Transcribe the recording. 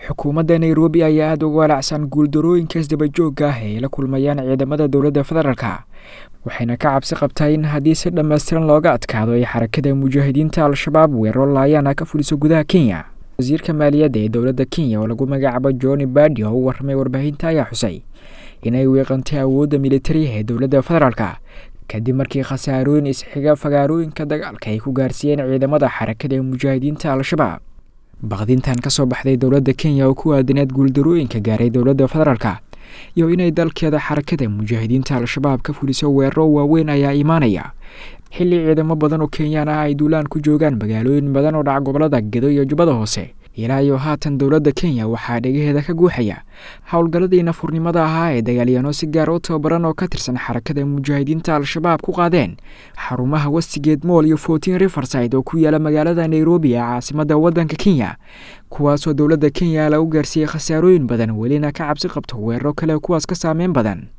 xukuumadda Nairobi ayaa aad uga walacsan guuldarooyinka isdaba joogga ah ee la kulmayaan ciidamada dowladda federaalka waxayna ka cabsi qabtaa in haddii si dhammaystiran looga adkaado ay xarakada mujaahidiinta al-shabaab weeraro laayaan ka fuliso gudaha Kenya. wasiirka maaliyadda ee dowladda Kenya oo lagu magacaabo John Mbadi oo u warramay warbaahinta ayaa xusay inay weeqantay awoodda militariga ee dowladda federaalka kadib markii khasaarooyin isxiga fagaarooyinka dagaalka ay ku gaarsiiyeen ciidamada xarakada mujaahidiinta al-shabaab. baqdintan ka soo baxday dowladda Kenya oo ku aadanayd guuldarooyinka gaaray dowladda federaalka iyo inay dalkeeda xarakada mujaahidiinta al-shabaab ka fuliso weeraro waaweyn ayaa imaanaya xilli ciidamo badan oo Kenyaan ah ay duulaan ku joogaan magaalooyin badan oo dhaca gobolada Gedo iyo Jubbada Hoose. ilaa iyo haatan dowladda Kenya waxaa dhegaheeda ka guuxaya howlgalladii nafurnimada ahaa ee dagaalyahanno si gaar ah tababaran oo ka tirsan xarakada mujaahidiinta al-shabaab ku qaadeen xarumaha Westgate Mall iyo 14 Riverside oo ku yaala magaalada Nairobi ee caasimadda waddanka Kenya, kuwaasoo dowladda Kenya lagu gaarsiiyay khasaarooyin badan welina ka cabsi qabto weeraro kale kuwaas ka saameyn badan.